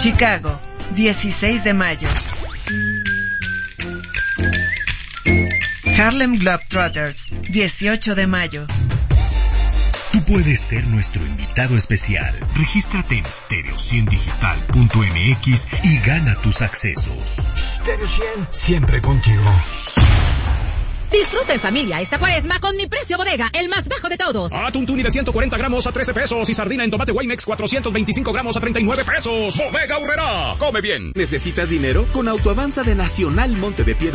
Chicago, 16 de mayo. Harlem Globetrotters, 18 de mayo. Tú puedes ser nuestro invitado especial. Regístrate en stereo100digital.mx y gana tus accesos. Stereo 100, siempre contigo. Disfruta en familia esta Cuaresma con mi precio bodega, el más bajo de todos. Atún tuni de 140 gramos a 13 pesos y sardina en tomate Winex 425 gramos a 39 pesos. ¡Bodega Aurrerá! ¡Come bien! ¿Necesitas dinero? Con Autoavanza de Nacional Monte de Piedra